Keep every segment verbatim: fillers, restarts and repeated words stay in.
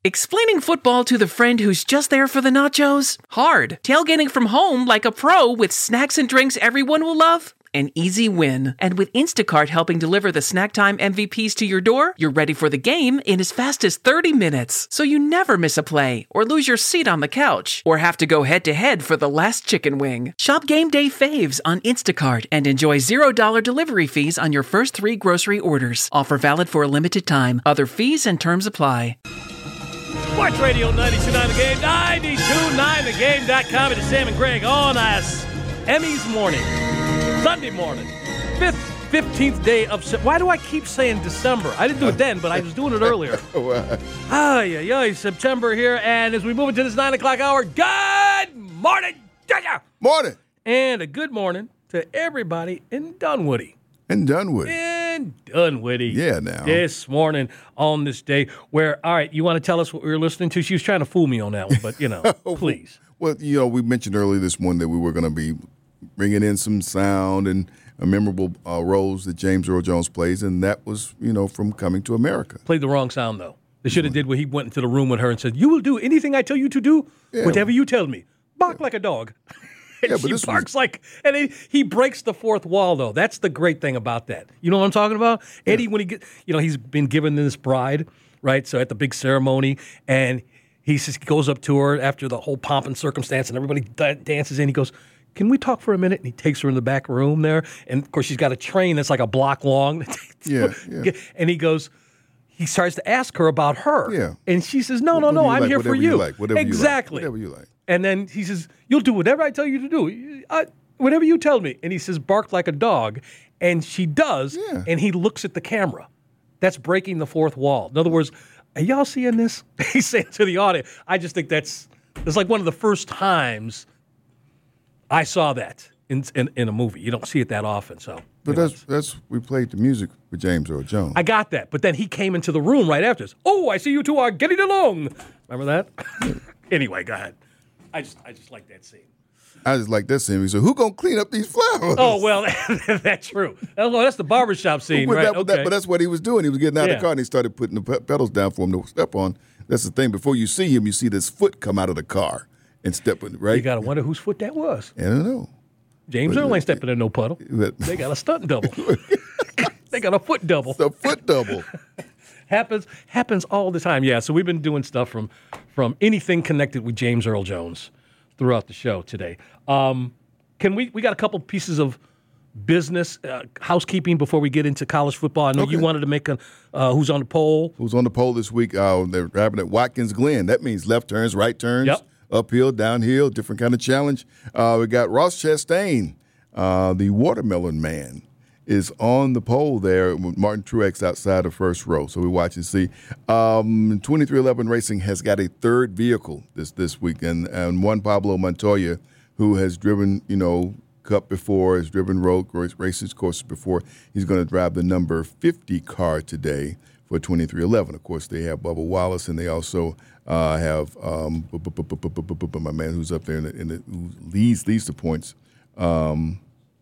Explaining football to the friend who's just there for the nachos? Hard. Tailgating from home like a pro with snacks and drinks everyone will love? An easy win. And with Instacart helping deliver the snack time M V Ps to your door, you're ready for the game in as fast as thirty minutes. So you never miss a play, or lose your seat on the couch, or have to go head-to-head for the last chicken wing. Shop Game Day Faves on Instacart and enjoy zero dollars delivery fees on your first three grocery orders. Offer valid for a limited time. Other fees and terms apply. Sports Radio ninety-two point nine The Game, ninety-two point nine the game dot com. It is Sam and Greg on us. Emmy's morning, Sunday morning, fifth, fifteenth day of September. Why do I keep saying December? I didn't do it then, but I was doing it earlier. Ah, yeah, yeah, September here. And as we move into this nine o'clock hour, good morning to you. Morning. And a good morning to everybody in Dunwoody. In Dunwoody. In Dunwoody. Yeah, now. This morning on this day where, all right, you want to tell us what we were listening to? She was trying to fool me on that one, but, you know, please. Well, you know, we mentioned earlier this morning that we were going to be bringing in some sound and uh, memorable uh, roles that James Earl Jones plays, and that was, you know, from Coming to America. Played the wrong sound, though. They should have did where he went into the room with her and said, you will do anything I tell you to do, Yeah. whatever you tell me. Bark Yeah. like a dog. And Yeah, but she this barks was- like, and he, he breaks the fourth wall, though. That's the great thing about that. You know what I'm talking about? Eddie, when he get, you know, he's been given this bride, right? So at the big ceremony, and he just goes up to her after the whole pomp and circumstance, and everybody da- dances in. He goes, can we talk for a minute? And he takes her in the back room there, and of course she's got a train that's like a block long. Yeah, yeah. And he goes, he starts to ask her about her. Yeah. And she says, no, no, What do no, you I'm like? here for Whatever you you. like. Whatever you like. Exactly. Whatever you like. And then he says, you'll do whatever I tell you to do. I, whatever you tell me. And he says, bark like a dog. And she does. Yeah. And he looks at the camera. That's breaking the fourth wall. In other words, are y'all seeing this? He's saying to the audience. I just think that's, it's like one of the first times I saw that in, in, in a movie. You don't see it that often. So, But you know, that's, that's we played the music with James Earl Jones. I got that. But then he came into the room right after this. Oh, I see you two are getting along. Remember that? Anyway, go ahead. I just I just like that scene. I just like that scene. He said, who going to clean up these flowers? Oh, well, that's true. Oh, that's the barbershop scene, But right? that- Okay. that- but that's what he was doing. He was getting out Yeah. of the car and he started putting the pe- pedals down for him to step on. That's the thing. Before you see him, you see this foot come out of the car and step in, right? You got to wonder whose foot that was. I don't know. James Earl ain't stepping in no puddle. But- They got a stunt double. They got a foot double. The foot double. happens happens all the time. Yeah, so we've been doing stuff from from anything connected with James Earl Jones throughout the show today. Um, can we we got a couple pieces of business uh, housekeeping before we get into college football? I know Okay. you wanted to make a uh, who's on the poll. Who's on the pole this week? Uh, they're driving at Watkins Glen. That means left turns, right turns, Yep. uphill, downhill, different kind of challenge. Uh, we got Ross Chastain, uh, the watermelon man, is on the pole there with Martin Truex outside the first row. So we watch and see. Um, twenty-three eleven Racing has got a third vehicle this this week, and, and Juan Pablo Montoya, who has driven, you know, Cup before, has driven road race- races courses before. He's going to drive the number fifty car today for twenty-three eleven. Of course, they have Bubba Wallace, and they also uh, have um, my man who's up there in the, in the, who leads leads the points. Um,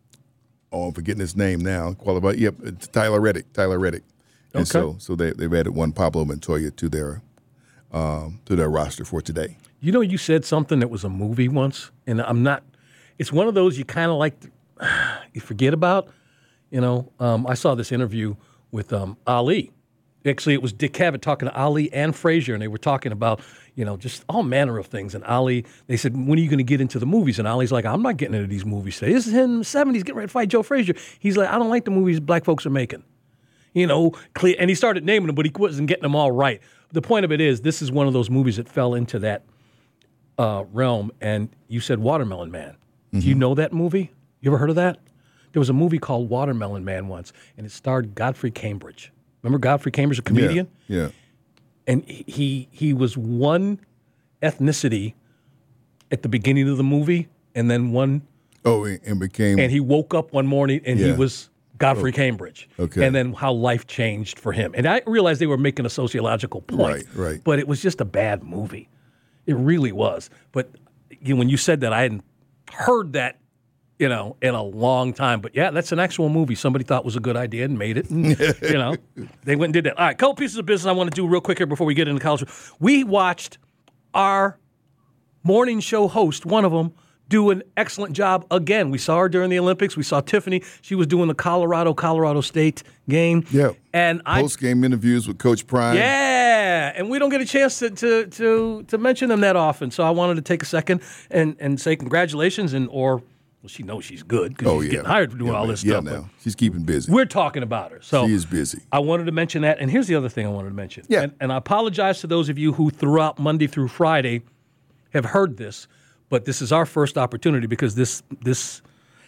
oh, I'm forgetting his name now. Qualified. Yep, it's Tyler Reddick. Tyler Reddick. And Okay. so, so they they've added one Pablo Montoya to their um, to their roster for today. You know, you said something that was a movie once, and I'm not. It's one of those you kind of like, to, you forget about. You know, um, I saw this interview with um, Ali. Actually, it was Dick Cavett talking to Ali and Frazier, and they were talking about, you know, just all manner of things. And Ali, they said, when are you going to get into the movies? And Ali's like, I'm not getting into these movies today. This is him in the seventies getting ready to fight Joe Frazier. He's like, I don't like the movies black folks are making. You know, clear, and he started naming them, but he wasn't getting them all right. The point of it is, this is one of those movies that fell into that uh, realm. And you said Watermelon Man. Do you know that movie? You ever heard of that? There was a movie called Watermelon Man once, and it starred Godfrey Cambridge. Remember Godfrey Cambridge, a comedian? Yeah. yeah. And he he was one ethnicity at the beginning of the movie, and then one, Oh, and and became and he woke up one morning and he Yeah. was Godfrey Cambridge. okay. And then how life changed for him. And I realized they were making a sociological point. Right, right. But it was just a bad movie. It really was. But you know, when you said that, I hadn't heard that you know, in a long time. But, yeah, that's an actual movie somebody thought was a good idea and made it. And, you know, they went and did that. All right, couple pieces of business I want to do real quick here before we get into college. We watched our morning show host, one of them, do an excellent job again. We saw her during the Olympics. We saw Tiffany. She was doing the Colorado, Colorado State game. Yeah. And I post-game interviews with Coach Prime. Yeah. And we don't get a chance to to to, to mention them that often. So I wanted to take a second and, and say congratulations and or well, she knows she's good because oh, she's yeah. getting hired for doing yeah, all man. this yeah, stuff. Now. She's keeping busy. We're talking about her. So she is busy. I wanted to mention that. And here's the other thing I wanted to mention. Yeah. And, and I apologize to those of you who throughout Monday through Friday have heard this. But this is our first opportunity because this this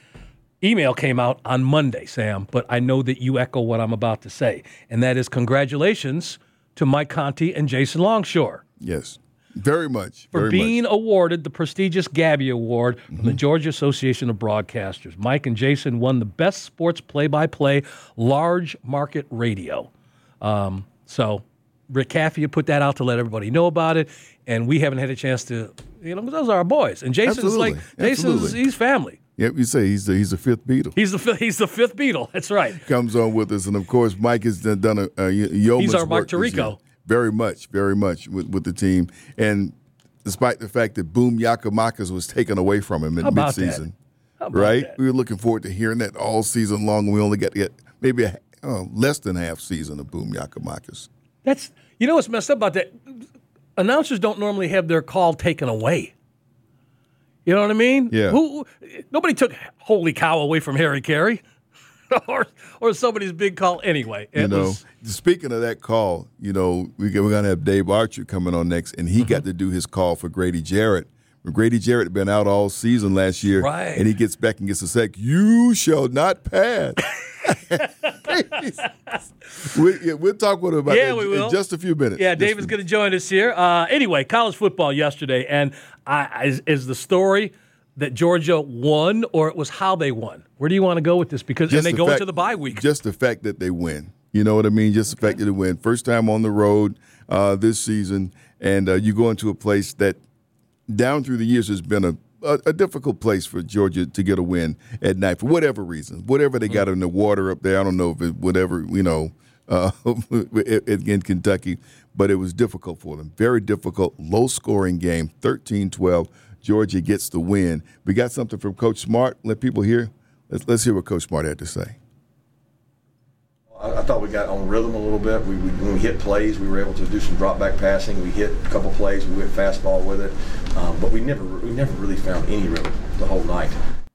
email came out on Monday, Sam. But I know that you echo what I'm about to say. And that is congratulations to Mike Conti and Jason Longshore. Yes, very much. For very being much. awarded the prestigious Gabby Award from Mm-hmm. the Georgia Association of Broadcasters. Mike and Jason won the Best Sports Play-by-Play Large Market Radio. Um, so Rick Caffey put that out to let everybody know about it. And we haven't had a chance to, you know, those are our boys. And Jason's Absolutely. like, Jason's, Absolutely. he's family. Yep, you say he's the, he's the fifth Beatle. He's the fi- he's the fifth Beatle. That's right. Comes on with us. And, of course, Mike has done, done a, a yeoman's He's our Mark work this year. Tirico. Very much, very much with, with the team. And despite the fact that Boom Yakamakis was taken away from him in How about midseason, How about right? that? We were looking forward to hearing that all season long, and we only got to get maybe a, uh, less than half season of Boom Yakamakis. That's, you know what's messed up about that? Announcers don't normally have their call taken away. You know what I mean? Yeah. Who? Nobody took Holy Cow away from Harry Carey or or somebody's big call anyway. It You know, was, speaking of that call, you know, we, we're going to have Dave Archer coming on next, and he Mm-hmm. got to do his call for Grady Jarrett. Grady Jarrett had been out all season last year, Right. and he gets back and gets a sack. You shall not pass. we, yeah, we'll talk with him about Yeah, that we in will. just a few minutes. Yeah, Just David's a- going to join us here. Uh, anyway, college football yesterday, and I, is, is the story that Georgia won, or it was how they won? Where do you want to go with this? Because Just and they the go fact- into the bye week. Just the fact that they win. You know what I mean? Just the fact that they win. First time on the road uh, this season, and uh, you go into a place that down through the years has been a, a, a difficult place for Georgia to get a win at night for whatever reason. Whatever they got in the water up there, I don't know if it, whatever, you know, uh, in Kentucky, but it was difficult for them. Very difficult, low-scoring game, thirteen twelve. Georgia gets the win. We got something from Coach Smart. Let people hear. Let's, let's hear what Coach Smart had to say. I, I thought we got on rhythm a little bit. We, we when we hit plays, we were able to do some drop back passing. We hit a couple plays. We went fastball with it, um, but we never we never really found any rhythm the whole night.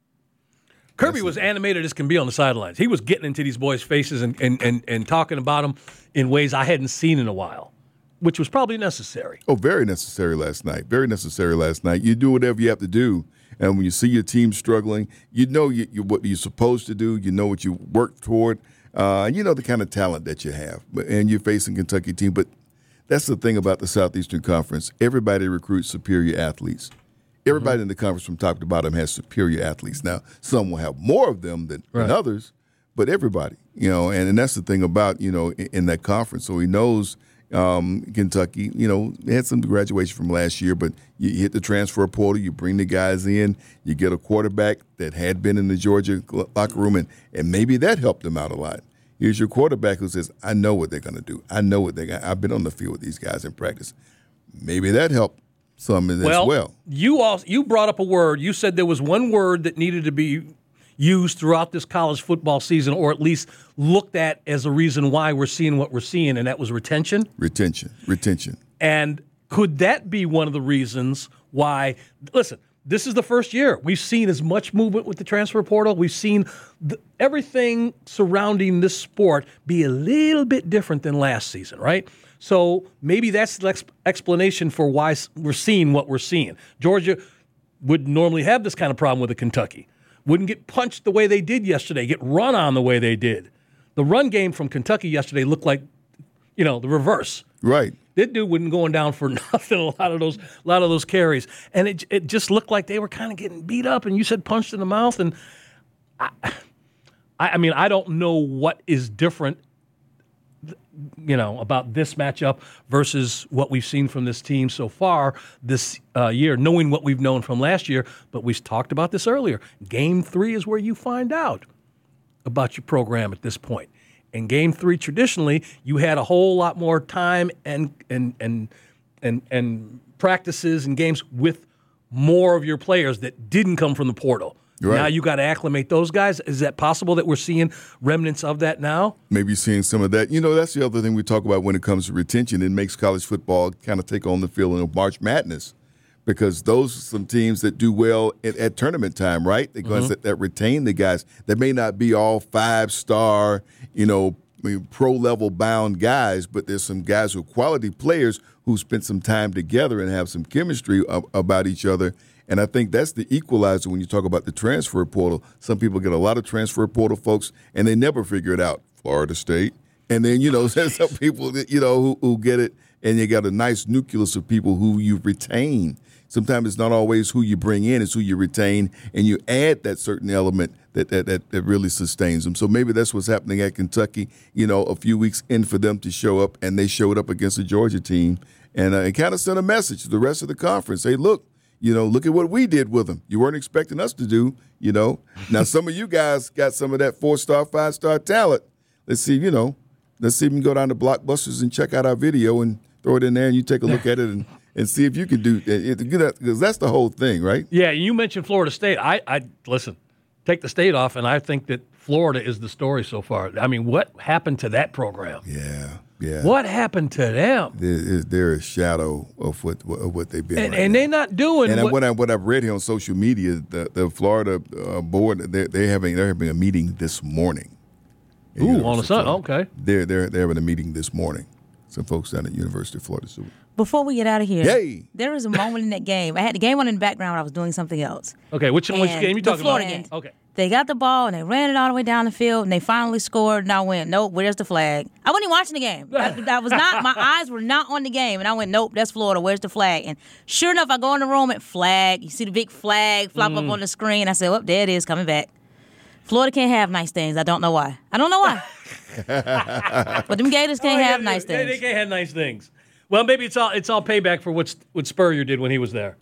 Kirby was animated as can be on the sidelines. He was getting into these boys' faces and, and, and, and talking about them in ways I hadn't seen in a while, which was probably necessary. Oh, very necessary last night. Very necessary last night. You do whatever you have to do. And when you see your team struggling, you know you, you, what you're supposed to do. You know what you work toward. Uh, and you know the kind of talent that you have. But, and you're facing Kentucky team. But that's the thing about the Southeastern Conference. Everybody recruits superior athletes. Everybody mm-hmm. in the conference from top to bottom has superior athletes. Now, some will have more of them than, right. than others, but everybody, you know, and, and that's the thing about, you know, in, in that conference. So he knows um, Kentucky, you know, they had some graduation from last year, but you hit the transfer portal, you bring the guys in, you get a quarterback that had been in the Georgia locker room, and, and maybe that helped them out a lot. Here's your quarterback who says, I know what they're going to do. I know what they're going to I've been on the field with these guys in practice. Maybe that helped some as well. well. You also, you brought up a word. You said there was one word that needed to be used throughout this college football season, or at least looked at as a reason why we're seeing what we're seeing, and that was retention. Retention, retention. And could that be one of the reasons why, listen, this is the first year we've seen as much movement with the transfer portal. We've seen the, everything surrounding this sport be a little bit different than last season, right? So maybe that's the ex- explanation for why we're seeing what we're seeing. Georgia would normally have this kind of problem with a Kentucky. Wouldn't get punched the way they did yesterday, get run on the way they did. The run game from Kentucky yesterday looked like, you know, the reverse. Right. That dude wasn't going down for nothing. A lot of those, a lot of those carries, and it it just looked like they were kind of getting beat up. And you said punched in the mouth, and I, I mean, I don't know what is different you know, about this matchup versus what we've seen from this team so far this uh, year, knowing what we've known from last year. But we talked about this earlier. Game three is where you find out about your program at this point. In game three, traditionally, you had a whole lot more time and and and and and practices and games with more of your players that didn't come from the portal. Right. Now you got to acclimate those guys. Is that possible that we're seeing remnants of that now? Maybe seeing some of that. You know, that's the other thing we talk about when it comes to retention. It makes college football kind of take on the feeling of March Madness, because those are some teams that do well at, at tournament time, right? The guys mm-hmm. that, that retain the guys that may not be all five-star, you know, pro-level bound guys, but there's some guys who are quality players who spent some time together and have some chemistry of, about each other. And I think that's the equalizer when you talk about the transfer portal. Some people get a lot of transfer portal folks, and they never figure it out. Florida State. And then, you know, there's some people that, you know, who, who get it, and you got a nice nucleus of people who you retain. Sometimes it's not always who you bring in, it's who you retain, and you add that certain element that that, that, that really sustains them. So maybe that's what's happening at Kentucky, you know, a few weeks in for them to show up, and they showed up against the Georgia team and, uh, and kind of sent a message to the rest of the conference. Hey, look, you know, look at what we did with them. You weren't expecting us to do, you know. Now, some of you guys got some of that four-star, five-star talent. Let's see, you know, let's see if we can go down to Blockbusters and check out our video and throw it in there, and you take a look at it and, and see if you can do it. Because that's the whole thing, right? Yeah, you mentioned Florida State. I, I listen, take the state off, and I think that Florida is the story so far. I mean, what happened to that program? Yeah. Yeah. What happened to them? There is there a shadow of what of what they've been, and, right and they're not doing. And what, what I what I've read here on social media, the the Florida uh, board they they having they're having a meeting this morning. Ooh, on the sun. Okay. They're they're they're having a meeting this morning. Some folks down at University of Florida. So before we get out of here, Yay. there was a moment in that game. I had the game on in the background. I was doing something else. Okay, which, which game you talking the Florida about? Game. Okay. They got the ball, and they ran it all the way down the field, and they finally scored, and I went, nope, where's the flag? I wasn't even watching the game. I, I was not, my eyes were not on the game, and I went, nope, that's Florida, where's the flag? And sure enough, I go in the room and flag, you see the big flag flop mm. up on the screen. I said, well, there it is, coming back. Florida can't have nice things. I don't know why. I don't know why. But them Gators can't oh, yeah, have nice they, things. They can't have nice things. Well, maybe it's all it's all payback for what, what Spurrier did when he was there.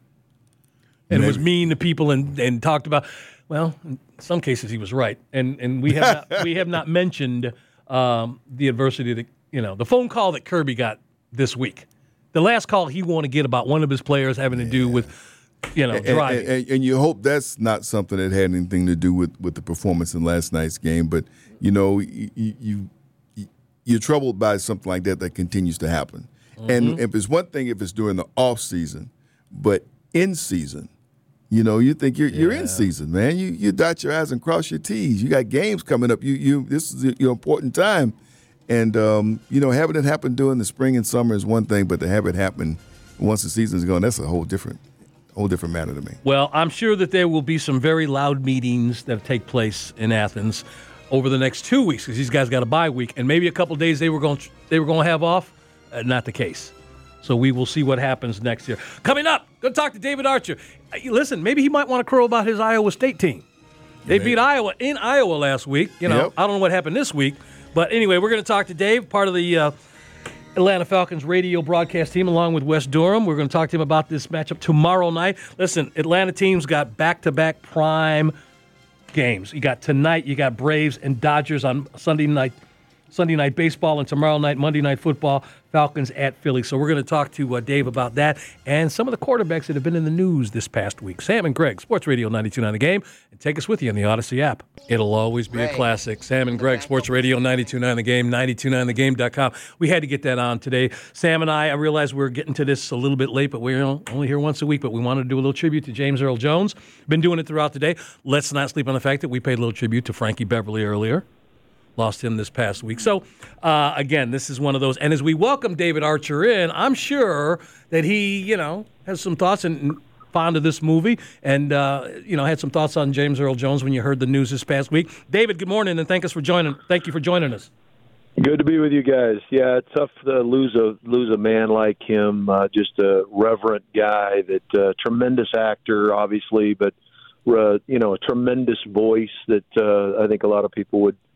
And maybe. was mean to people and, and talked about, well, in some cases he was right. And and we have not, we have not mentioned um, the adversity that, you know, the phone call that Kirby got this week. The last call he wanted to get about one of his players having to do with, you know, driving. And, and, and you hope that's not something that had anything to do with, with the performance in last night's game. But, you know, you, you, you're troubled by something like that that continues to happen. Mm-hmm. And if it's one thing if it's during the off season, but in season, you know, you think you're yeah. you're in season, man. You you dot your I's and cross your T's. You got games coming up. You you this is your important time, and um, you know, having it happen during the spring and summer is one thing, but to have it happen once the season's gone, that's a whole different whole different matter to me. Well, I'm sure that there will be some very loud meetings that take place in Athens over the next two weeks because these guys got a bye week, and maybe a couple of days they were going they were going to have off. Uh, not the case. So we will see what happens next year. Coming up, going to talk to David Archer. Uh, listen, maybe he might want to crow about his Iowa State team. They beat Iowa in Iowa last week. You know, yep. I don't know what happened this week. But anyway, we're going to talk to Dave, part of the uh, Atlanta Falcons radio broadcast team, along with Wes Durham. We're going to talk to him about this matchup tomorrow night. Listen, Atlanta teams got back-to-back prime games. You got tonight, you got Braves and Dodgers on Sunday night. Sunday night baseball, and tomorrow night, Monday night football, Falcons at Philly. So we're going to talk to uh, Dave about that and some of the quarterbacks that have been in the news this past week. Sam and Greg, Sports Radio ninety-two point nine The Game, and take us with you on the Odyssey app. It'll always be right. a classic. Sam and Greg, Sports Radio ninety-two point nine The Game, ninety-two point nine the game dot com. We had to get that on today. Sam and I, I realize we're getting to this a little bit late, but we're only here once a week, but we wanted to do a little tribute to James Earl Jones. Been doing it throughout the day. Let's not sleep on the fact that we paid a little tribute to Frankie Beverly earlier. Lost him this past week. So, uh, again, this is one of those. And as we welcome David Archer in, I'm sure that he, you know, has some thoughts and fond of this movie and, uh, you know, had some thoughts on James Earl Jones when you heard the news this past week. David, good morning, and thank us for joining. Thank you for joining us. Good to be with you guys. Yeah, it's tough to lose a lose a man like him, uh, just a reverent guy, that uh, tremendous actor, obviously, but, uh, you know, a tremendous voice that uh, I think a lot of people would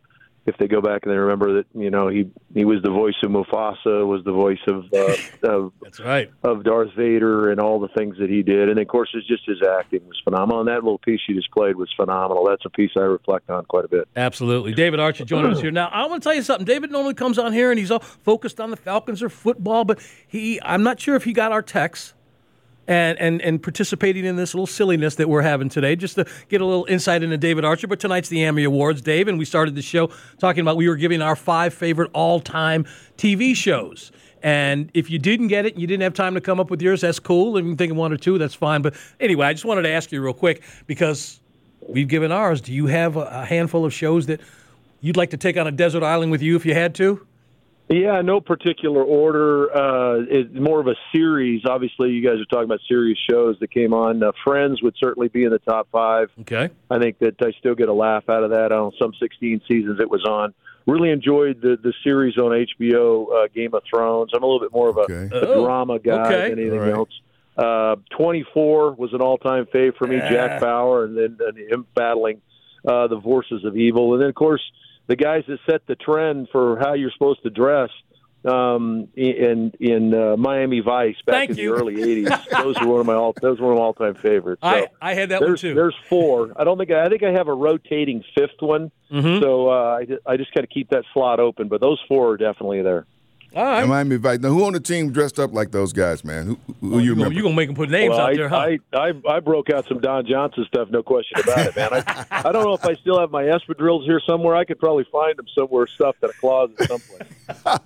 if they go back and they remember that, you know, he, he was the voice of Mufasa, was the voice of uh, of That's right. of Darth Vader, and all the things that he did. And of course, it's just his acting was phenomenal. And that little piece you just played was phenomenal. That's a piece I reflect on quite a bit. Absolutely. David Archer joining us here. Now, I want to tell you something. David normally comes on here and he's all focused on the Falcons or football, but he I'm not sure if he got our texts. And, and and participating in this little silliness that we're having today, just to get a little insight into David Archer. But tonight's the Emmy Awards, Dave, and we started the show talking about we were giving our five favorite all-time T V shows. And if you didn't get it and you didn't have time to come up with yours, that's cool. If you can think of one or two, that's fine. But anyway, I just wanted to ask you real quick, because we've given ours. Do you have a, a handful of shows that you'd like to take on a desert island with you if you had to? Yeah, no particular order. Uh, it's more of a series. Obviously, you guys are talking about series shows that came on. Uh, Friends would certainly be in the top five. Okay. I think that I still get a laugh out of that on some sixteen seasons it was on. Really enjoyed the, the series on H B O, uh, Game of Thrones. I'm a little bit more of a, Okay. a Oh, drama guy okay. than anything All right. else. Uh, twenty-four was an all-time fave for me, Ah. Jack Bauer, and then and him battling uh, the forces of evil. And then, of course, the guys that set the trend for how you're supposed to dress um, in in uh, Miami Vice back Thank in you. the early eighties. Those were one of my all those were my all-time favorites. So I, I had that one there's too. there's four. I don't think I, I think I have a rotating fifth one. Mhm. So uh, I just, I just got to keep that slot open. But those four are definitely there. All right. Miami Vice. Now, who on the team dressed up like those guys, man? Who, who Oh, you you're remember? going to make them put names Well, out I, there, huh? I, I I broke out some Don Johnson stuff, no question about it, man. I, I don't know if I still have my espadrilles here somewhere. I could probably find them somewhere stuffed in a closet someplace.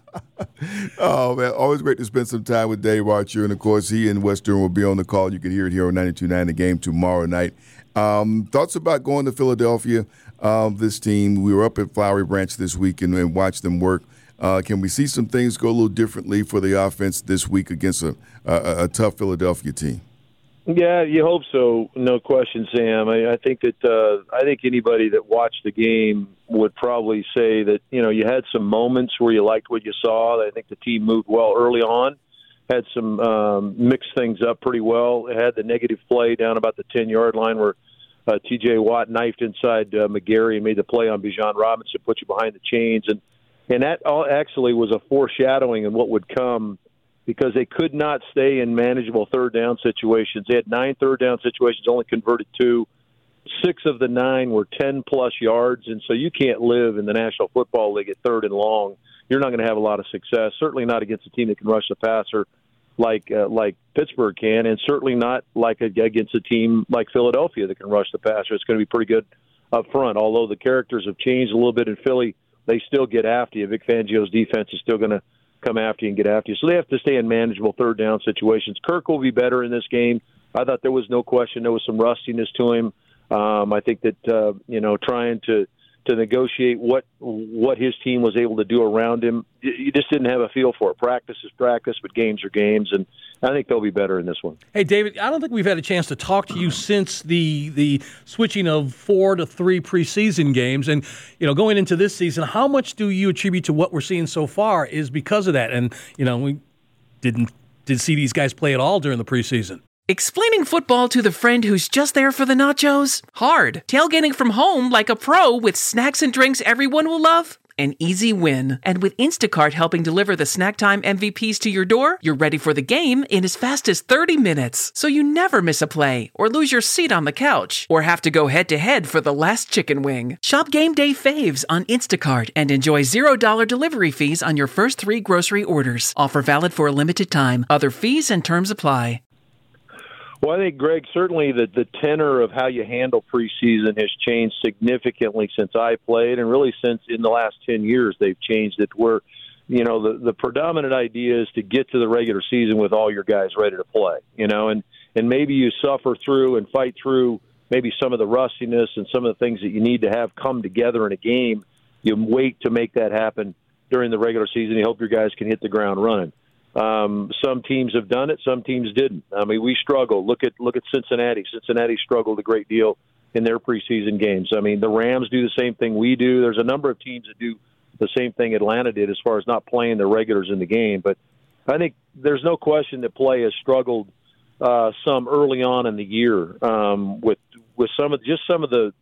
Oh, man, always great to spend some time with Dave Archer. And, of course, he and West Durham will be on the call. You can hear it here on ninety-two point nine The Game tomorrow night. Um, thoughts about going to Philadelphia, uh, this team? We were up at Flowery Branch this week and, and watched them work. Uh, can we see some things go a little differently for the offense this week against a, a, a tough Philadelphia team? Yeah, you hope so. No question, Sam. I, I think that uh, I think anybody that watched the game would probably say that, you know, you had some moments where you liked what you saw. I think the team moved well early on, had some um, mixed things up pretty well. It had the negative play down about the ten-yard line where uh, T J Watt knifed inside uh, McGarry and made the play on Bijan Robinson, put you behind the chains. And, and that all actually was a foreshadowing of what would come, because they could not stay in manageable third down situations. They had nine third down situations, only converted two. Six of the nine were ten-plus yards, and so you can't live in the National Football League at third and long. You're not going to have a lot of success, certainly not against a team that can rush the passer like uh, like Pittsburgh can, and certainly not like a, against a team like Philadelphia that can rush the passer. It's going to be pretty good up front. Although the characters have changed a little bit in Philly, they still get after you. Vic Fangio's defense is still going to come after you and get after you. So they have to stay in manageable third down situations. Kirk will be better in this game. I thought there was no question there was some rustiness to him. Um, I think that, uh, you know, trying to, to negotiate what what his team was able to do around him, you just didn't have a feel for it. Practice is practice, but games are games, and I think they'll be better in this one. Hey, David, I don't think we've had a chance to talk to you since the the switching of four to three preseason games. And, you know, going into this season, how much do you attribute to what we're seeing so far is because of that? And, you know, we didn't did see these guys play at all during the preseason. Explaining football to the friend who's just there for the nachos? Hard. Tailgating from home like a pro with snacks and drinks everyone will love? An easy win. And with Instacart helping deliver the snack time M V Ps to your door, you're ready for the game in as fast as thirty minutes. So you never miss a play, or lose your seat on the couch, or have to go head-to-head for the last chicken wing. Shop Game Day Faves on Instacart and enjoy zero dollars delivery fees on your first three grocery orders. Offer valid for a limited time. Other fees and terms apply. Well, I think, Greg, certainly the, the tenor of how you handle preseason has changed significantly since I played, and really since in the last ten years they've changed it where, you know, the, the predominant idea is to get to the regular season with all your guys ready to play, you know, and, and maybe you suffer through and fight through maybe some of the rustiness and some of the things that you need to have come together in a game. You wait to make that happen during the regular season. You hope your guys can hit the ground running. Um, some teams have done it, some teams didn't. I mean, we struggled. Look at look at Cincinnati. Cincinnati struggled a great deal in their preseason games. I mean, the Rams do the same thing we do. There's a number of teams that do the same thing Atlanta did as far as not playing their regulars in the game. But I think there's no question that play has struggled uh, some early on in the year um, with with some of just some of the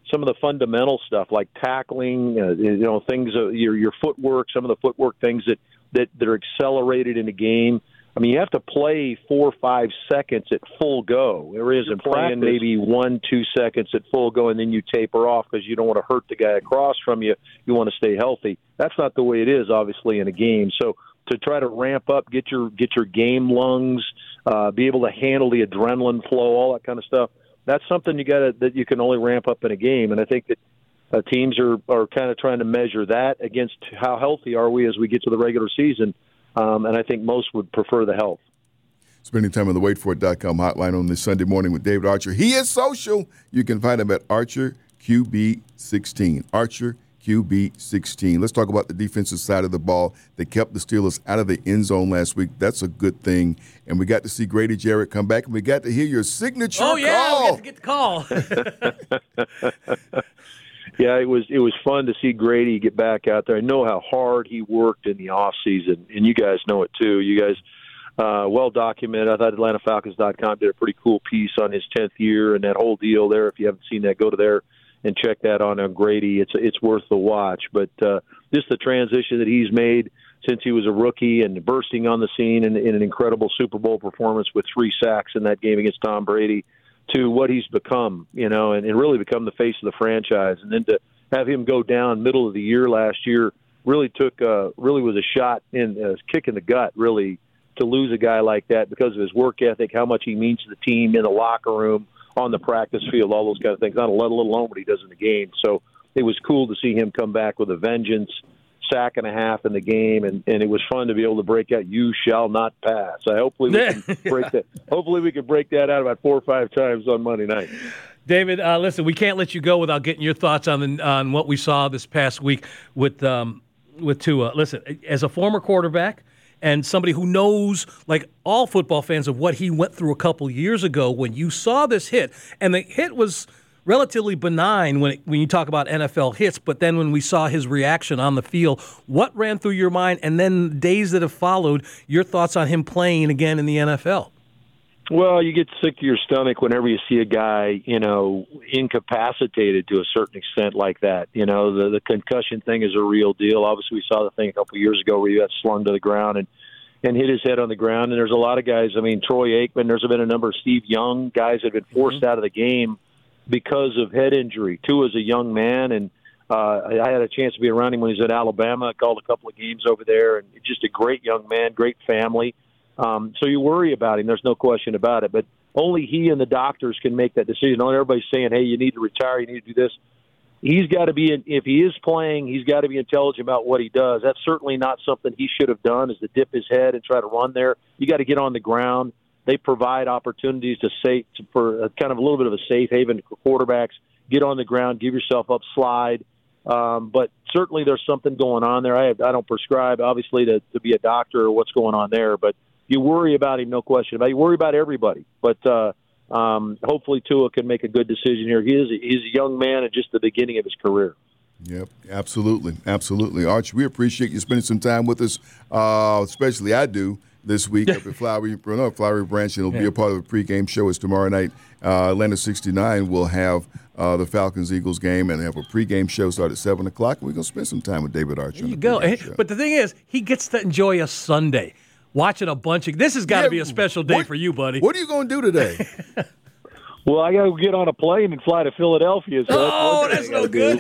some of the fundamental stuff like tackling, uh, you know, things, uh, your your footwork, some of the footwork things that, that, that are accelerated in the game. I mean, you have to play four or five seconds at full go. There isn't playing maybe one, two seconds at full go, and then you taper off because you don't want to hurt the guy across from you. You want to stay healthy. That's not the way it is, obviously, in a game. So to try to ramp up, get your get your game lungs, uh, be able to handle the adrenaline flow, all that kind of stuff, that's something you got to that you can only ramp up in a game. And I think that uh, teams are, are kind of trying to measure that against how healthy are we as we get to the regular season. Um, and I think most would prefer the health. Spending time on the wait for it dot com hotline on this Sunday morning with David Archer. He is social. You can find him at Archer Q B sixteen. Archer Q B sixteen. Let's talk about the defensive side of the ball that kept the Steelers out of the end zone last week. That's a good thing. And we got to see Grady Jarrett come back, and we got to hear your signature oh, yeah, call. we got to get the call. Yeah, it was it was fun to see Grady get back out there. I know how hard he worked in the off season, and you guys know it too. You guys uh, well documented. I thought Atlanta Falcons dot com did a pretty cool piece on his tenth year and that whole deal there. If you haven't seen that, go to there and check that on on Grady. It's it's worth the watch. But uh, just the transition that he's made since he was a rookie and bursting on the scene in, in an incredible Super Bowl performance with three sacks in that game against Tom Brady, to what he's become, you know, and, and really become the face of the franchise. And then to have him go down middle of the year last year really took, uh, really was a shot in, a kick in the gut, really, to lose a guy like that because of his work ethic, how much he means to the team in the locker room, on the practice field, all those kind of things, not let alone what he does in the game. So it was cool to see him come back with a vengeance, sack and a half in the game, and, and it was fun to be able to break out, "You shall not pass." I hopefully we can break that. Hopefully we can break that out about four or five times on Monday night. David, uh, listen, we can't let you go without getting your thoughts on the, on what we saw this past week with um, with Tua. Listen, as a former quarterback and somebody who knows, like all football fans, of what he went through a couple years ago, when you saw this hit, and the hit was relatively benign when it, when you talk about N F L hits, but then when we saw his reaction on the field, what ran through your mind? And then days that have followed, your thoughts on him playing again in the N F L? Well, you get sick to your stomach whenever you see a guy, you know, incapacitated to a certain extent like that. You know, the, the concussion thing is a real deal. Obviously, we saw the thing a couple of years ago where he got slung to the ground and, and hit his head on the ground. And there's a lot of guys, I mean, Troy Aikman, there's been a number of Steve Young guys that have been forced mm-hmm. out of the game because of head injury. Tua's a young man, and uh, I had a chance to be around him when he was at Alabama. I called a couple of games over there, and just a great young man, great family. Um, so you worry about him. There's no question about it. But only he and the doctors can make that decision. Not everybody's saying, hey, you need to retire, you need to do this. He's got to be, if he is playing, he's got to be intelligent about what he does. That's certainly not something he should have done, is to dip his head and try to run there. You got to get on the ground. They provide opportunities to say for a, kind of a little bit of a safe haven for quarterbacks. Get on the ground, give yourself up, slide. Um, but certainly there's something going on there. I, I don't prescribe, obviously, to, to be a doctor or what's going on there, but you worry about him, no question about it. You worry about everybody. But uh, um, hopefully Tua can make a good decision here. He is he's a young man at just the beginning of his career. Yep, absolutely, absolutely. Arch, we appreciate you spending some time with us, uh, especially I do. This week up at Flowery, no, Flowery Branch, and it'll yeah. be a part of a pregame show. It's tomorrow night. Uh, Atlanta sixty-nine will have uh, the Falcons-Eagles game, and they have a pregame show start at seven o'clock. We're going to spend some time with David Archer. There you go. But the thing is, he gets to enjoy a Sunday watching a bunch of – this has got to yeah, be a special day what, for you, buddy. What are you going to do today? Well, I got to get on a plane and fly to Philadelphia. So oh, that's, that's no good.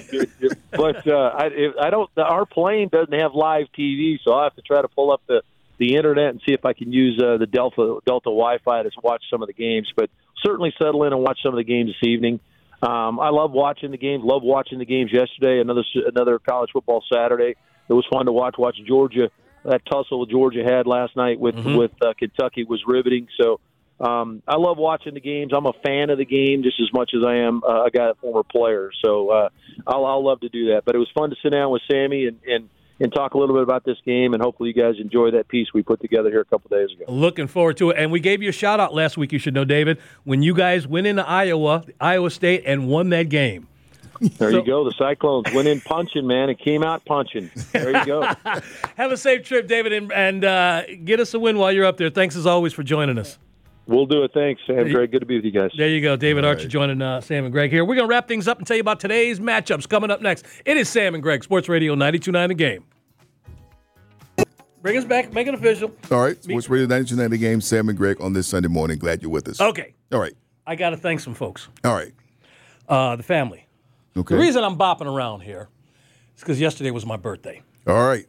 But uh, I, I don't. Our plane doesn't have live T V, so I have to try to pull up the – the internet and see if I can use uh, the Delta Delta Wi-Fi to watch some of the games. But certainly settle in and watch some of the games this evening. Um, I love watching the games. Love watching the games yesterday. Another another college football Saturday. It was fun to watch. Watch Georgia. That tussle Georgia had last night with mm-hmm. with uh, Kentucky was riveting. So um, I love watching the games. I'm a fan of the game just as much as I am uh, a guy, a former player. So uh, I'll, I'll love to do that. But it was fun to sit down with Sammy and. and and talk a little bit about this game, and hopefully you guys enjoy that piece we put together here a couple days ago. Looking forward to it. And we gave you a shout-out last week, you should know, David, when you guys went into Iowa, Iowa State, and won that game. There so, you go. The Cyclones went in punching, man, and came out punching. There you go. Have a safe trip, David, and, and uh, get us a win while you're up there. Thanks, as always, for joining us. We'll do it. Thanks, Sam. Greg, good to be with you guys. There you go. David All Archer right. joining uh, Sam and Greg here. We're going to wrap things up and tell you about today's matchups coming up next. It is Sam and Greg, Sports Radio ninety-two point nine The Game. Bring us back. Make it official. All right. Sports Radio ninety-two point nine The Game, Sam and Greg on this Sunday morning. Glad you're with us. Okay. All right. I got to thank some folks. All right. Uh, the family. Okay. The reason I'm bopping around here is because yesterday was my birthday. All right.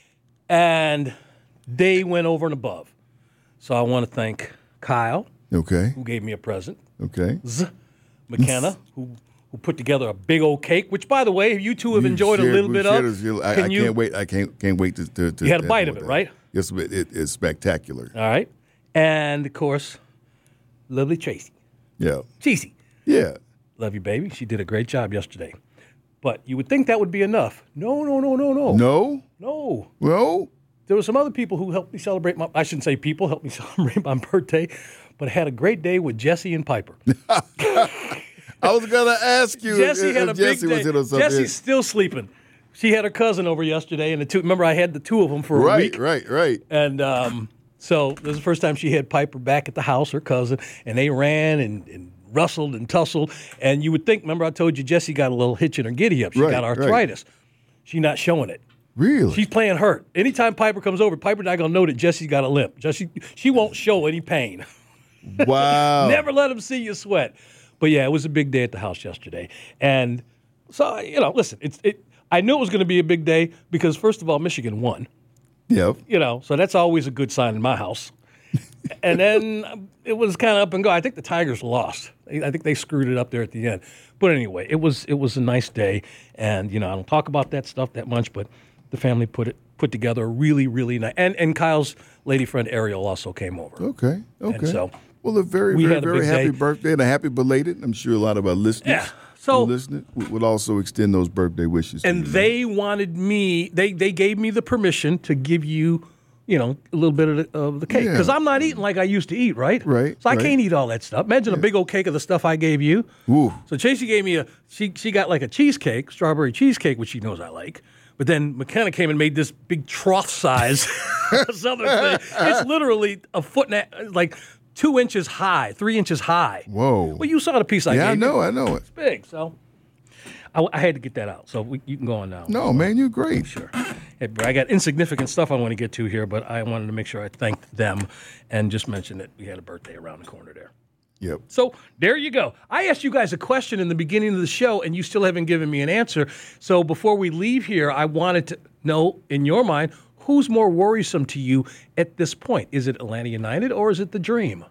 And they went over and above. So I want to thank Kyle, Okay. who gave me a present. Okay. Z, McKenna, who who put together a big old cake, which, by the way, you two have enjoyed shared- a little we bit shared of. us- you- I, Can I you- can't wait. I can't can't wait to. to, to You had a to bite have of it, that. right? Yes, but it is spectacular. All right. And, of course, lovely Tracy. Yeah. Cheesy. Yeah. Love you, baby. She did a great job yesterday. But you would think that would be enough. No, no, no, no, no. No. No. No. There were some other people who helped me celebrate my, I shouldn't say people, helped me celebrate my birthday, but I had a great day with Jesse and Piper. I was gonna ask you. Jesse if, had if a big Jesse day. was in or something. Jesse's still sleeping. She had her cousin over yesterday, and the two, remember I had the two of them for a right, week. right, right. And um, so this is the first time she had Piper back at the house, her cousin, and they ran and, and rustled and tussled. And you would think, remember I told you Jessie got a little hitch in her giddy up. She Right, got right. arthritis. She's not showing it. Really? She's playing hurt. Anytime Piper comes over, Piper's not going to know that Jessie's got a limp. Jessie, she won't show any pain. Wow. Never let them see you sweat. But yeah, it was a big day at the house yesterday. And so, you know, listen, it's it. I knew it was going to be a big day because, first of all, Michigan won. Yep. You know, so that's always a good sign in my house. And then it was kind of up and go. I think the Tigers lost. I think they screwed it up there at the end. But anyway, it was it was a nice day. And, you know, I don't talk about that stuff that much, but the family put it put together a really, really nice. And, and Kyle's lady friend Ariel also came over. Okay. Okay. And so well, a very, we very, had a very big happy day. birthday and a happy belated. I'm sure a lot of our listeners, Yeah. So- who listening would would also extend those birthday wishes. to And you. they wanted me, they they gave me the permission to give you, you know, a little bit of the, of the cake. Yeah. Because I'm not eating like I used to eat, right? Right, So I right. can't eat all that stuff. Imagine a big old cake of the stuff I gave you. Ooh. So Chasey gave me a, she, she got like a cheesecake, strawberry cheesecake, which she knows I like. But then McKenna came and made this big trough size southern thing. It's literally a foot and a, like two inches high, three inches high. Whoa. Well, you saw the piece I Yeah, I gave know, you. I know it. It's big, so I, I had to get that out. So we, you can go on now. No, man, you're great. Sure. Hey, bro, I got insignificant stuff I want to get to here, but I wanted to make sure I thanked them and just mention that we had a birthday around the corner there. Yep. So there you go. I asked you guys a question in the beginning of the show, and you still haven't given me an answer. So before we leave here, I wanted to know, in your mind, who's more worrisome to you at this point? Is it Atlanta United or is it the Dream?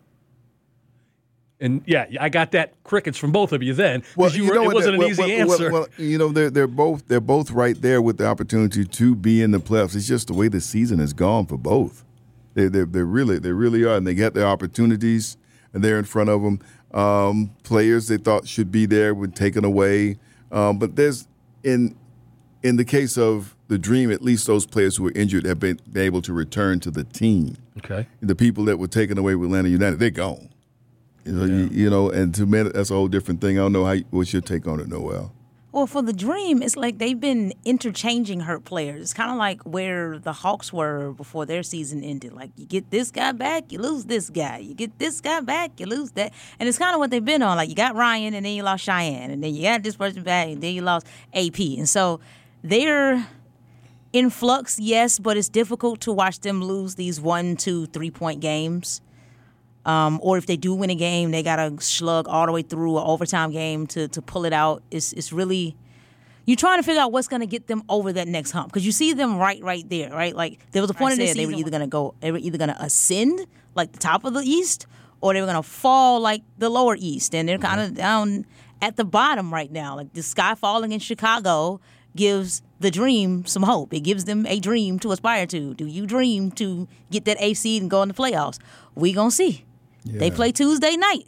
And yeah, I got that crickets from both of you then. 'cause you were- it what, wasn't an well, easy well, answer. Well, well, you know, they're they're both they're both right there with the opportunity to be in the playoffs. It's just the way the season has gone for both. They they they really they really are, and they get their opportunities, and they're in front of them. Um, players they thought should be there were taken away, um, but there's in in the case of the Dream, at least those players who were injured have been, been able to return to the team. Okay. The people that were taken away with Atlanta United, they're gone. You know, you, you know, and to me, that's a whole different thing. I don't know how. What's your take on it, Noel? Well, for the Dream, it's like they've been interchanging hurt players. It's kind of like where the Hawks were before their season ended. Like, you get this guy back, you lose this guy. You get this guy back, you lose that. And it's kind of what they've been on. Like, you got Ryan, and then you lost Cheyenne. And then you got this person back, and then you lost A P. And so they're in flux, yes, but it's difficult to watch them lose these one, two, three-point games. Um, or if they do win a game, they got to slug all the way through an overtime game to to pull it out. It's it's really, you're trying to figure out what's going to get them over that next hump, because you see them right right there, right? Like, there was a point in there they were either going to go, they were either going to ascend like the top of the East, or they were going to fall like the lower East, and they're kind of down at the bottom right now. Like, the sky falling in Chicago gives the Dream some hope. It gives them a dream to aspire to. Do you dream to get that A seed and go in the playoffs? We gonna see. They play Tuesday night.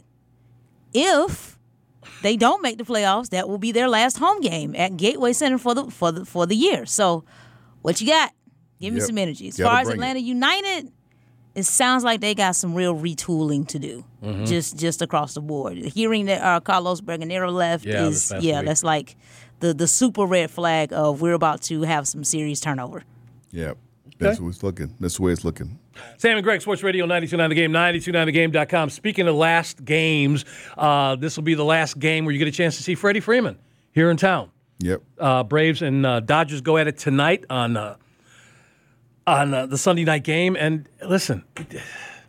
If they don't make the playoffs, that will be their last home game at Gateway Center for the for the for the year. So, what you got? Give me Yep. some energy. As Gotta far as bring Atlanta it. United, it sounds like they got some real retooling to do, Mm-hmm. just just across the board. Hearing that uh, Carlos Berganero left Yeah, this is past yeah, week. that's like the the super red flag of we're about to have some serious turnover. Yeah, that's what it's looking. That's the way it's looking. Sam and Greg, Sports Radio ninety-two point nine The Game, ninety-two point nine the game dot com. Speaking of last games, uh, this will be the last game where you get a chance to see Freddie Freeman here in town. Yep. Uh, Braves and uh, Dodgers go at it tonight on uh, on uh, the Sunday night game. And listen, it,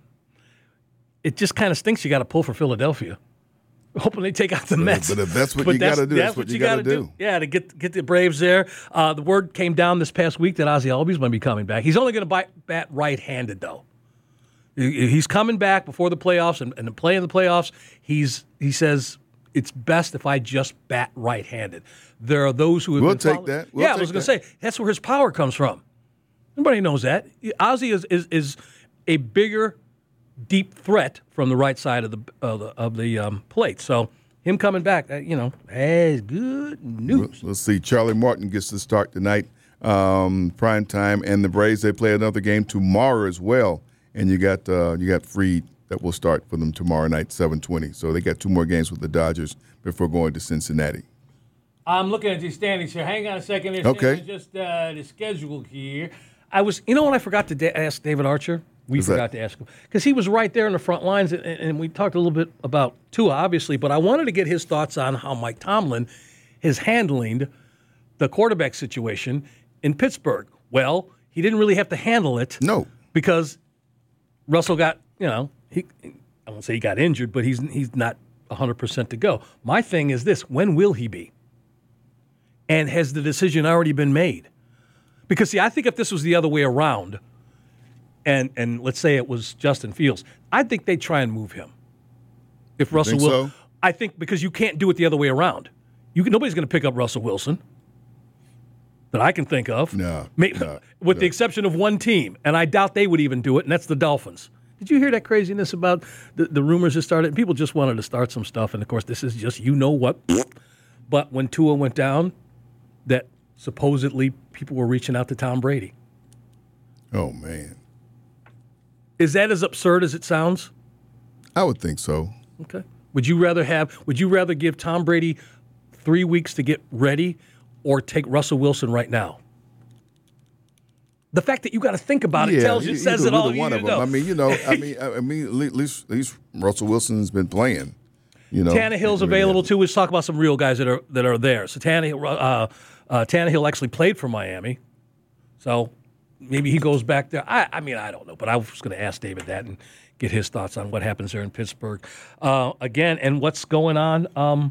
it just kind of stinks you got to pull for Philadelphia. Hoping they take out the Mets. But if that's what But you got to do, that's, what you got to do. do. Yeah, to get get the Braves there. Uh, the word came down this past week that Ozzie Albies might be coming back. He's only going to bat right-handed, though. He's coming back before the playoffs and, and to play in the playoffs. He's he says it's best if I just bat right-handed. There are those who have We'll been take follow- that. We'll yeah, I take was going to that. say that's where his power comes from. Nobody knows that. Ozzie is is, is a bigger, deep threat from the right side of the of the, of the um, plate. So him coming back, uh, you know, is good news. Let's see. Charlie Martin gets to start tonight, um, prime time, and the Braves, they play another game tomorrow as well. And you got uh, you got Fried that will start for them tomorrow night, seven twenty. So they got two more games with the Dodgers before going to Cincinnati. I'm looking at these standings here. Hang on a second. Here, Okay. Sam, just uh, the schedule here. I was, you know what I forgot to da- ask David Archer? We What's forgot that? to ask him. Because he was right there in the front lines, and, and we talked a little bit about Tua, obviously, but I wanted to get his thoughts on how Mike Tomlin is handling the quarterback situation in Pittsburgh. Well, he didn't really have to handle it. No. Because Russell got, you know, he I won't say he got injured, but he's he's not one hundred percent to go. My thing is this, when will he be? And has the decision already been made? Because, see, I think if this was the other way around, and and let's say it was Justin Fields, I think they'd try and move him. If Russell think Wilson, so? I think because you can't do it the other way around. You can, nobody's going to pick up Russell Wilson that I can think of. No, May- no, with no. the exception of one team, and I doubt they would even do it, and that's the Dolphins. Did you hear that craziness about the, the rumors that started? People just wanted to start some stuff, and of course, this is just you know what. But when Tua went down, that supposedly people were reaching out to Tom Brady. Oh, man. Is that as absurd as it sounds? I would think so. Okay. Would you rather have? Would you rather give Tom Brady three weeks to get ready, or take Russell Wilson right now? The fact that you got to think about it Yeah, tells you, e- says either- it all either you one need of to them. know. I mean, you know, I mean, I I mean, at least, at least Russell Wilson's been playing. You know, Tannehill's He really available hasn't. too. Let's talk about some real guys that are that are there. So Tannehill, uh, uh, Tannehill actually played for Miami, so maybe he goes back there. I, I mean, I don't know, but I was going to ask David that and get his thoughts on what happens there in Pittsburgh uh, again, and what's going on um,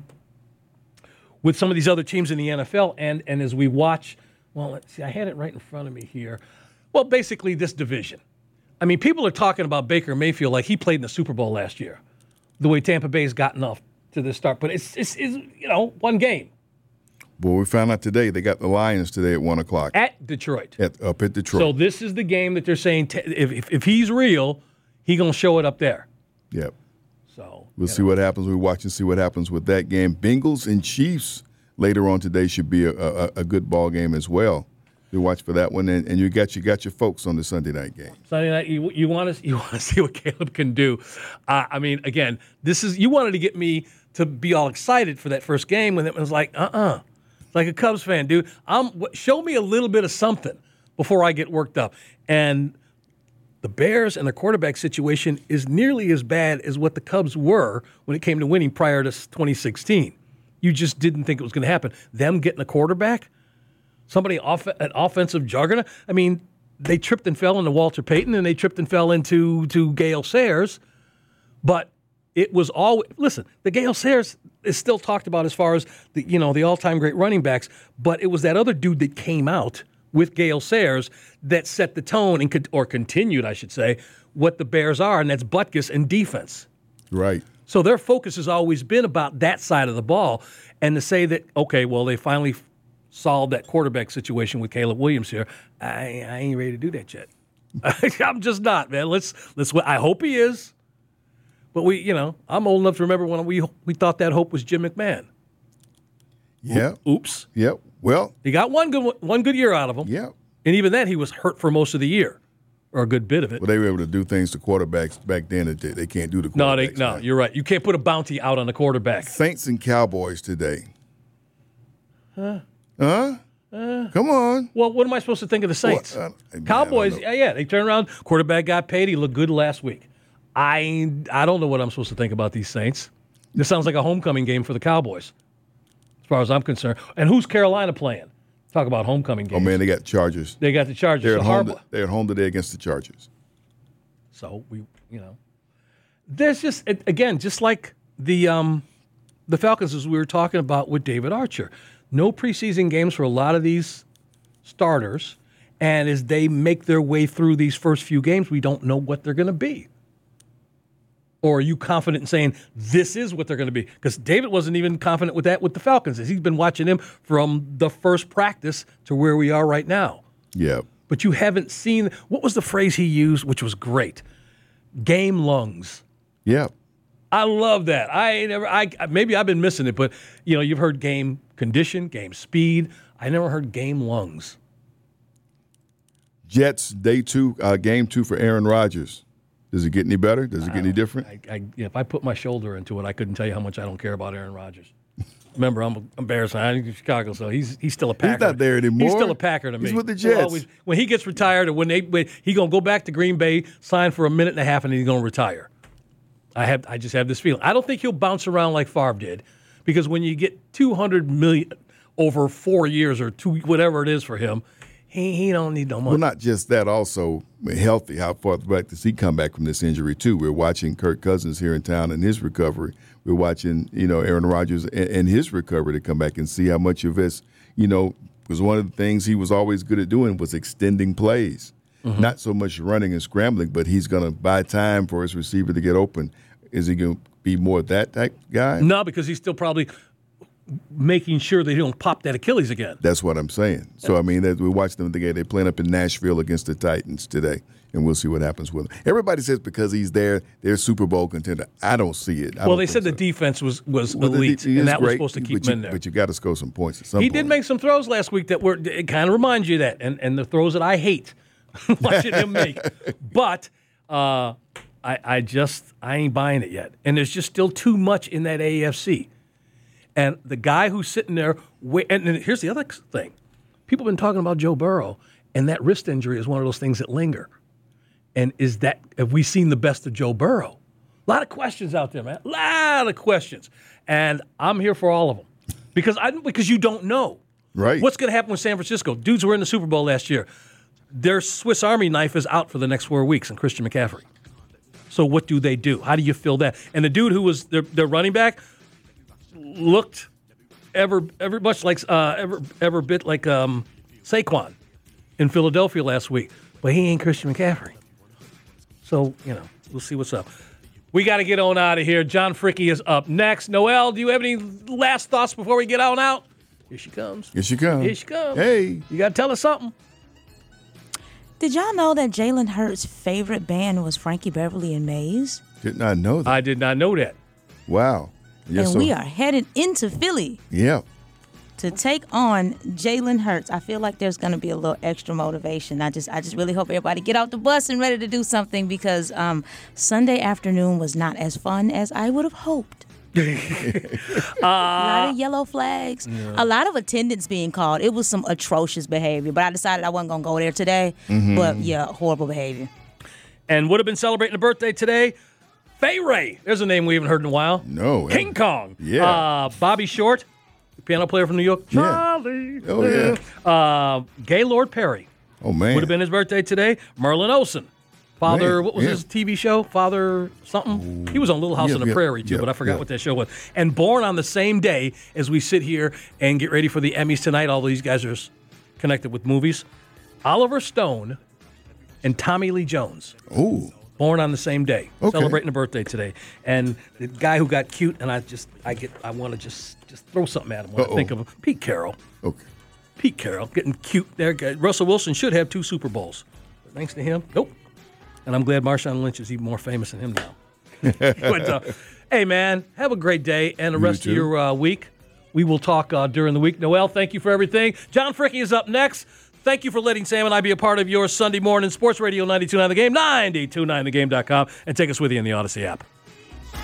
with some of these other teams in the N F L. And and as we watch, well, let's see, I had it right in front of me here. Well, basically this division. I mean, people are talking about Baker Mayfield like he played in the Super Bowl last year. The way Tampa Bay's gotten off to this start, but it's, it's, it's you know one game Well, we found out today they got the Lions today at one o'clock at Detroit. at up at Detroit. So this is the game that they're saying t- if, if if he's real, he gonna show it up there. yep. So We'll you see know. what happens. We watch and see what happens with that game. Bengals and Chiefs later on today should be a, a, a good ball game as well. You watch for that one, and, and you got you got your folks on the Sunday night game. Sunday night, you you want to you want to see what Caleb can do. Uh, I mean, again, this is you wanted to get me to be all excited for that first game when it was like, uh, uh-uh. uh, like a Cubs fan, dude. I'm show me a little bit of something before I get worked up. And the Bears and their quarterback situation is nearly as bad as what the Cubs were when it came to winning prior to twenty sixteen. You just didn't think it was going to happen. Them getting a quarterback. Somebody off an offensive juggernaut. I mean, they tripped and fell into Walter Payton, and they tripped and fell into to Gale Sayers. But it was all listen. The Gale Sayers is still talked about as far as the you know the all-time great running backs. But it was that other dude that came out with Gale Sayers that set the tone and could, or continued, I should say, what the Bears are, and that's Butkus and defense. Right. So their focus has always been about that side of the ball, and to say that okay, well they finally solved that quarterback situation with Caleb Williams here. I, I ain't ready to do that yet. I'm just not, man. Let's let's. I hope he is, but we, you know, I'm old enough to remember when we we thought that hope was Jim McMahon. Yeah. Oops, Yep. Well. he got one good one good year out of him. Yeah. And even then, he was hurt for most of the year, or a good bit of it. Well, they were able to do things to quarterbacks back then that they, they can't do to quarterbacks. no, they, no, now. you're right. You can't put a bounty out on the quarterback. Saints and Cowboys today. Huh? Huh? Uh, Come on. Well, what am I supposed to think of the Saints? Well, uh, Cowboys, yeah, yeah, they turned around. Quarterback got paid. He looked good last week. I I don't know what I'm supposed to think about these Saints. This sounds like a homecoming game for the Cowboys, as far as I'm concerned. And who's Carolina playing? Talk about homecoming games. Oh, man, they got Chargers. They got the Chargers. They're, so at, home Harbaugh, to, they're at home today against the Chargers. So, we, you know, there's just, again, just like the um, the Falcons, as we were talking about with David Archer. No preseason games for a lot of these starters. And as they make their way through these first few games, we don't know what they're going to be. Or are you confident in saying this is what they're going to be? Because David wasn't even confident with that with the Falcons. He's been watching him from the first practice to where we are right now. Yeah. But you haven't seen – what was the phrase he used, which was great? Game lungs. Yeah. I love that. I never. I maybe I've been missing it, but you know, you've heard game condition, game speed. I never heard game lungs. Jets day two, uh, game two for Aaron Rodgers. Does it get any better? Does it get any different? I, I, if I put my shoulder into it, I couldn't tell you how much I don't care about Aaron Rodgers. Remember, I'm embarrassed. I'm in Chicago, so he's he's still a Packer. He's not there anymore. He's still a Packer to me. He's with the He'll Jets. always, when he gets retired, or when they when he gonna go back to Green Bay, sign for a minute and a half, and then he's gonna retire. I have I just have this feeling. I don't think he'll bounce around like Favre did, because when you get two hundred million over four years or two whatever it is for him, he he don't need no money. Well, not just that. Also, healthy. How far back does he come back from this injury too? We're watching Kirk Cousins here in town and his recovery. We're watching, you know, Aaron Rodgers and, and his recovery to come back and see how much of his, you know, because one of the things he was always good at doing was extending plays. Mm-hmm. Not so much running and scrambling, but he's going to buy time for his receiver to get open. Is he going to be more that type guy? No, because he's still probably making sure that he don't pop that Achilles again. That's what I'm saying. So, I mean, as we watch them together, they're playing up in Nashville against the Titans today, and we'll see what happens with him. Everybody says because he's there, they're Super Bowl contender. I don't see it. I well, they said so. the defense was, was well, elite, the, and that great, was supposed to keep but him you, in there. But you got to score some points at some he point. did make some throws last week that were it kind of reminds you of that, and, and the throws that I hate watching him make. But uh, I, I just I ain't buying it yet, and there's just still too much in that A F C. And the guy who's sitting there, and here's the other thing. People have been talking about Joe Burrow, and that wrist injury is one of those things that linger. And is that, have we seen the best of Joe Burrow? A lot of questions out there, man. A lot of questions. And I'm here for all of them. Because I because you don't know. Right. What's going to happen with San Francisco? Dudes were in the Super Bowl last year. Their Swiss Army knife is out for the next four weeks, and Christian McCaffrey. So what do they do? How do you fill that? And the dude who was their, their running back looked ever ever much like uh, ever ever bit like um, Saquon in Philadelphia last week, but he ain't Christian McCaffrey. So you know, we'll see what's up. We got to get on out of here. John Fricke is up next. Noel, do you have any last thoughts before we get on out? Here she comes. Here she comes. Here she comes. Hey, you got to tell us something. Did y'all know that Jalen Hurts' favorite band was Frankie Beverly and Maze? Did not know that. I did not know that. Wow. Yes, and so. we are headed into Philly. Yeah. To take on Jalen Hurts. I feel like there's going to be a little extra motivation. I just I just really hope everybody get off the bus and ready to do something, because um, Sunday afternoon was not as fun as I would have hoped. uh, a lot of yellow flags, yeah. A lot of attendance being called. It was some atrocious behavior, but I decided I wasn't going to go there today. Mm-hmm. But, yeah, horrible behavior. And would have been celebrating a birthday today. Fay Ray. There's a name we haven't heard in a while. No. King Kong. Yeah. Uh, Bobby Short. Piano player from New York. Yeah. Charlie. Oh, yeah. Uh, Gaylord Perry. Oh, man. Would have been his birthday today. Merlin Olsen. Father, man, what was yeah. his T V show? Father something? He was on Little House yeah, on the yeah, Prairie, too, yeah, but I forgot yeah. what that show was. And born on the same day as we sit here and get ready for the Emmys tonight. All these guys are connected with movies. Oliver Stone and Tommy Lee Jones. Ooh. Born on the same day, okay. Celebrating a birthday today, and the guy who got cute, and I just, I get, I want to just, just throw something at him when Uh-oh. I think of him. Pete Carroll. Okay. Pete Carroll getting cute there. Russell Wilson should have two Super Bowls, but thanks to him, nope. And I'm glad Marshawn Lynch is even more famous than him now. But uh, hey, man, have a great day and the You rest too. of your uh, week. We will talk uh, during the week. Noel, thank you for everything. John Fricke is up next. Thank you for letting Sam and I be a part of your Sunday morning Sports Radio ninety-two point nine The Game, ninety-two point nine the game dot com, and take us with you in the Odyssey app.